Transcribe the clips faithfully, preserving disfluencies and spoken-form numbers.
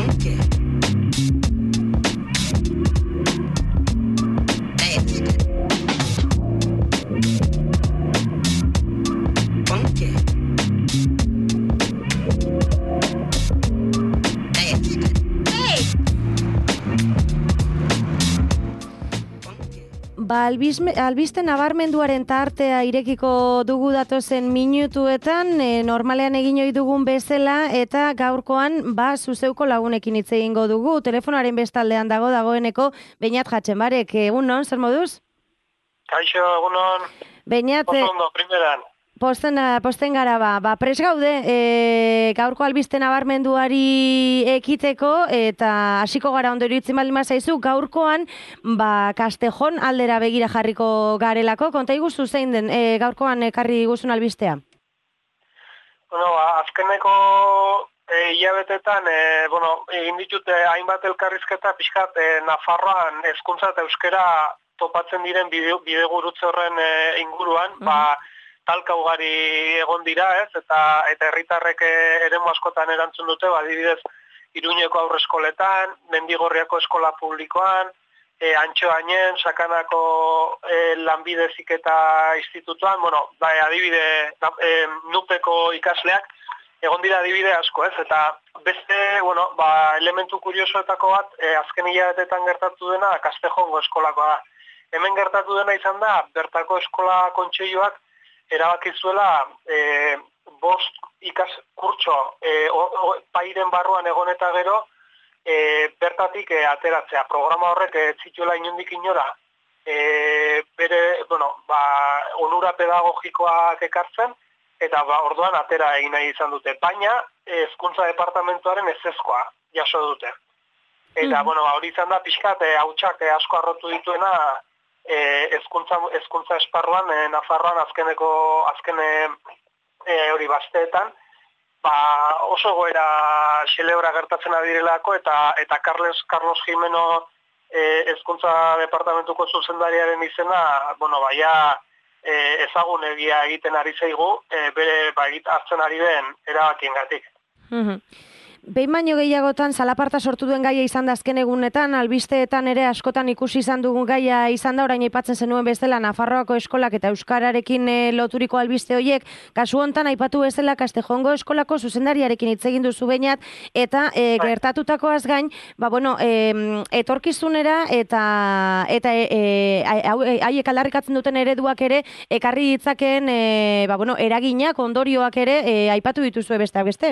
Ba, albiste nabarmenduaren tartea irekiko dugu datozen minutuetan, e, normalean egin ohi dugun bezala, eta gaurkoan, ba, zuzeuko lagunekin hitz egingo dugu. Telefonoaren bestaldean dago dagoeneko Beñat Hatxenbarek. Egunon, zer moduz? Kaixo, egunon. Beñat, ondo, primeran. Posten, posten gara ba, ba pres gaude, e, gaurko albiste nabarmenduari ekiteko, eta hasiko gara ondo iruditzen baldin bazaizu, gaurkoan, ba, Kastejon aldera begira jarriko garelako, konta iguzu zein den, e, gaurkoan ekarri guzun albistea? Bueno, azkeneko e, hilabetetan, e, bueno, egin ditute hainbat elkarrizketa pixkat e, Nafarroan hezkuntza eta euskera topatzen diren bide, bidegurutze horren e, inguruan, uh-huh. ba, talka ugari egon dira, ez, eta eta herritarrek eremu askotan erantzun dute, adibidez, Iruñeko aurreskoletan, Mendigorriako eskola publikoan, e, Antxoainen, Sakanako e, lanbide heziketa institutuan, bueno, da, adibide, da, e, Nupeko ikasleak, egon dira adibide asko, ez, eta beste, bueno, ba, elementu kuriosoetako bat, e, azken hilabetetan gertatu dena, Kastejongo eskolakoa da. Hemen gertatu dena izan da, bertako eskola kontseiluak, erabaki zuela e, bost ikas kurtso e, o, o, pairen barruan egon eta gero e, bertatik e, ateratzea. Programa horrek e, zituela inondik inora e, bere, bueno, ba, onura pedagogikoak ekartzen eta ba, orduan atera egin nahi izan dute. Baina hezkuntza departamentuaren ezezkoa jaso dute. Eta, mm. bueno, hori izan da pixkat e, hautsak e, asko arrotu dituena hezkuntza e, hezkuntza esparruan e, Nafarroan azkeneko azken e, hori basteetan ba, oso goera xelebra gertatzen adirelako eta eta Carlos Carlos Jimeno hezkuntza e, departamentuko zuzendariaren izena, bueno, baia e, ezagunegia egiten ari zaigu, e, bere ba, hartzen ari den erabakiengatik. Mhm. Behin baino gehiagotan zalaparta sortu duen gaia izan da azken egunetan, albisteetan ere askotan ikusi izan dugun gaia izan da, orain aipatzen zenuen bezala Nafarroako eskolak eta euskararekin e, loturiko albiste horiek, kasu hontan aipatu bezala Kastejongo eskolako zuzendariarekin hitz egin duzu Beñat, eta e, gertatutakoaz gain, ba bueno, e, etorkizunera eta eta e, haiek aldarrikatzen duten ereduak ere ekarri ditzakeen e, ba bueno, eraginak, ondorioak ere e, aipatu dituzue besteak beste.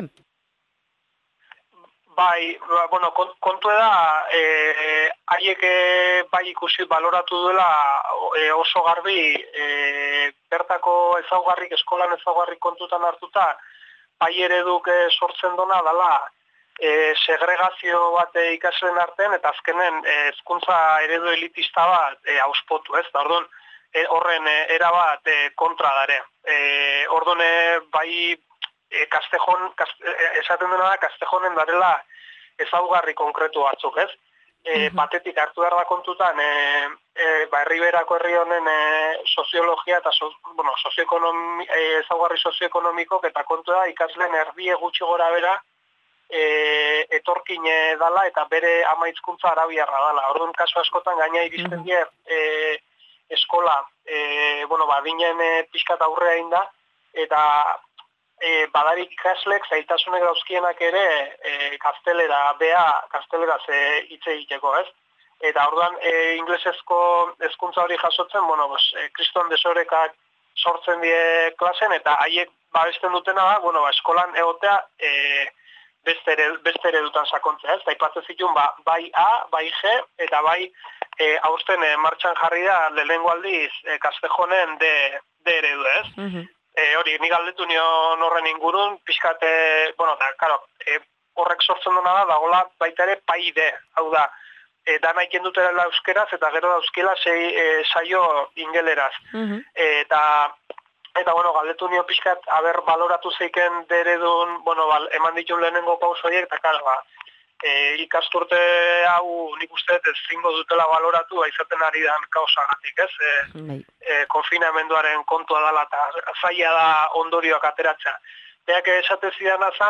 Bai, bueno, kontu da, e, haiek e, bai ikusi baloratu duela e, oso garbi e, bertako ezaugarrik, eskolan ezaugarrik kontutan hartuta, bai ereduk e, sortzen dona dela e, segregazio bat e, ikasleen artean, eta azkenen hezkuntza e, eredu elitista bat e, auspotu, ez? Da, orduan, e, horren e, era bat e, kontra dare. E, orduan, e, bai... E, Kastejon, kaste, esaten dena da, Kastejonen darela ezaugarri konkretu batzuk, ez? E, uh-huh. Batetik hartu behar da kontutan, e, e, ba, herriberako herri honen e, soziologia eta so, bueno, sozioekonomi, e, ezaugarri sozioekonomikok eta kontu da ikasleen erdie gutxi gora bera e, etorkin dala eta bere ama hizkuntza arabiarra dala. Orduan kasu askotan gaina iristen die e, eskola, e, bueno, badinen e, pixkat aurrea inda, eta E, badarik ikaslek zailtasunek dauzkienak ere e, kastelera, bea kastelera ze hitz egiteko, ez? Eta orduan e, inglesezko hezkuntza hori jasotzen, bueno, pues, e, kriston desorekak sortzen die klasen, eta haiek babesten dutena da, bueno, ba, eskolan egotea e, beste, ere, beste eredutan sakontzea, ez? Eta ipatzen zituen, ba, bai A, bai G, eta bai e, aurten e, martxan jarri da lehenengo aldiz e, Kastejonen de, de eredu, ez? Uh-huh. E, hori, nik galdetu nion horren ingurun, pixkate, bueno, da, karo, e, horrek sortzen duna da, dagoela baita ere paide, hau da, e, dana iken dutela euskeraz, eta gero dauzkila sei, e, saio ingeleraz. Uh-huh. e, eta, eta, bueno, galdetu nion pixkat, haber baloratu zeiken deredun, bueno, bal, eman ditun lehenengo pausoiek, eta, karo, ba, e, ikasturte hau nik uste ez zingo dutela baloratu, izaten ari dan kaosagatik, ez? E, uh-huh. E, konfinamenduaren kontua dela eta zaila da ondorioak ateratzea. Beak esate zidan azan,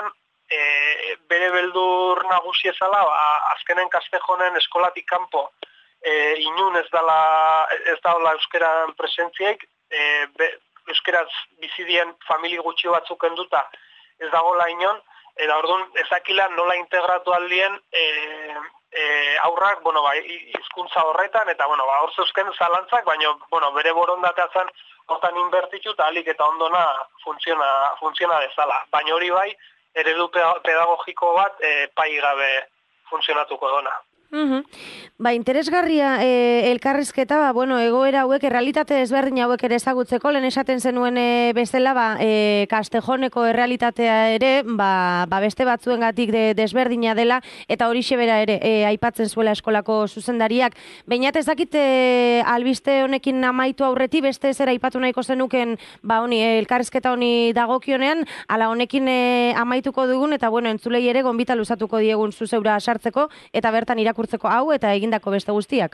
e, bere beldur nagusi ezala, ba, azkenen Kastejonen eskolatik kanpo e, inun ez dala, ez daula euskeran presentziek, e, be, euskeraz bizidien famili gutxi batzuk enduta ez dagoela inon, eta orduan ezakila nola integratu aldien e, e, aurrak, bueno, ba, hizkuntza horretan, eta bueno, ba, hor zeuzken zalantzak, baina bueno, bere borondatea zen hortan inbertitu eta alik eta ondona funtziona, funtziona dezala. Baina hori bai, eredu pedagogiko bat e, pai gabe funtzionatuko dona. Uhum. Ba, interesgarria e, elkarrizketa, ba, bueno, egoera hauek, errealitate ezberdin hauek ere ezagutzeko, lehen esaten zenuen e, bezala, ba, e, Kastejoneko errealitatea ere, ba, ba beste batzuengatik de, desberdina dela, eta horixe bera ere, e, aipatzen zuela eskolako zuzendariak. Bainat ezakit e, albiste honekin amaitu aurreti, beste zera aipatu nahiko zenuken, ba, honi, elkarrizketa honi dagokionean, ala honekin e, amaituko dugun, eta bueno, entzulei ere gonbita luzatuko diegun zuzeura sartzeko, eta bertan irakurtzeko hau eta egindako beste guztiak.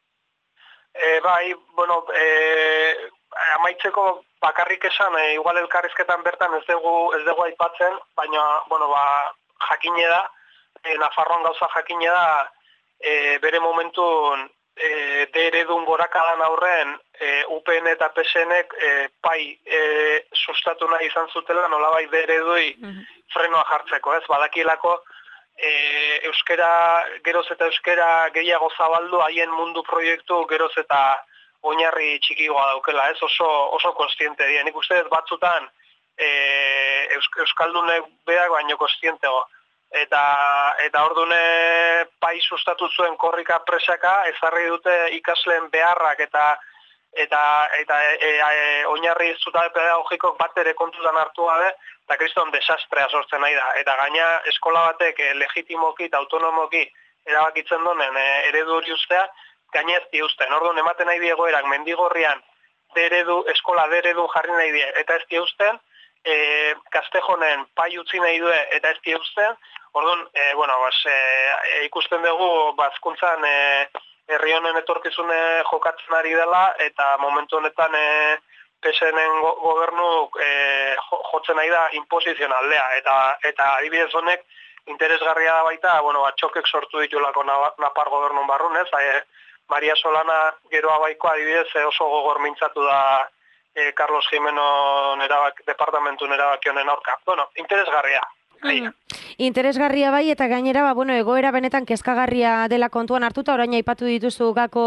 E, bai, bueno, e, amaitzeko bakarrik esan, e, igual elkarrizketan bertan ez dugu, ez dugu aipatzen, baina, bueno, ba, jakine da, e, Nafarroan gauza jakine da, e, bere momentun e, de eredun gorakadan aurren e, U P N eta P SNek e, pai e, sustatu nahi izan zutela, nolabait de eredui uh-huh. frenoa jartzeko, ez, badakilako, E, euskera, geroz eta euskera gehiago zabaldu, haien mundu proiektu geroz eta oinarri txikigoa daukela, ez oso, oso konstiente dira. Nik uste batzutan e, eusk, euskaldunek berak baino konstientego. Eta, eta ordune pai sustatu zuen korrika presaka, ezarri dute ikasleen beharrak eta eta eta e, e, oinarri zutabe pedagogikok bat ere kontutan hartu gabe, eta kriston desastrea sortzen nahi da. Eta gaina eskola batek e, legitimoki eta autonomoki erabakitzen donen e, eredu hori ustea, gaina ez diuzten. Orduan ematen nahi diegoerak mendigorrian de eredu, eskola de eredu jarri nahi die, eta ez diuzten, e, Kastejonen pai utzi nahi due, eta ez diuzten. Orduan, e, bueno, bas, e, ikusten dugu bazkuntzan e, herri honen etorkizune jokatzen ari dela, eta momentu honetan e, P S N-en go gobernuk e, jotzen nahi da inposizionaldea, eta, eta adibidez honek interesgarria da baita, bueno, txokek sortu ditulako Napar gobernun barrun, ez? E, Maria Solana geroa baiko adibidez e, oso gogor mintzatu da e, Carlos Jimeno erabak, departamentun erabaki honen aurka. Bueno, interesgarria. Mm. Interesgarria bai, eta gainera, ba, bueno, egoera benetan kezkagarria dela kontuan hartuta, orain aipatu dituzu gako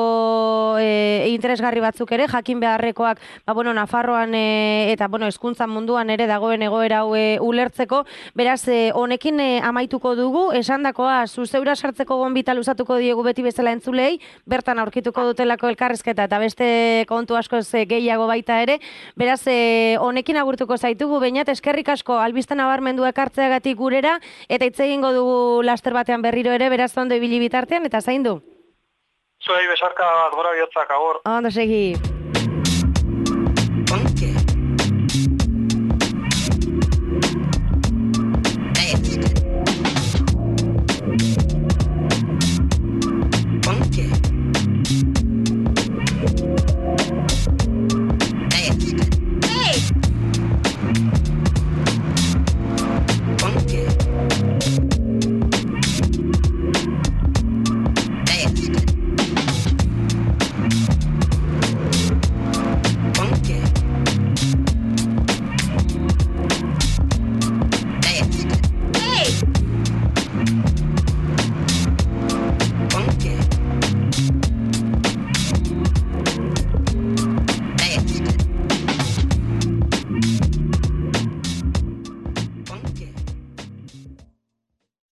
e, interesgarri batzuk ere, jakin beharrekoak, ba, bueno, Nafarroan e, eta, bueno, hezkuntzan munduan ere dagoen egoera hau e, ulertzeko, beraz, e, honekin e, amaituko dugu, esandakoa, zuzeura sartzeko gonbita luzatuko diegu beti bezala entzulei, bertan aurkituko dutelako elkarrizketa, eta beste kontu asko gehiago baita ere, beraz, e, honekin agurtuko zaitugu, bainat, eskerrik asko, albiste nabarmendu ekartzeagatik gurera, eta hitz egingo dugu laster batean berriro ere, beraz ondo ibili bitartean, eta zaindu. Zuei besarka bat gora bihotzak, agur. Ondo segi.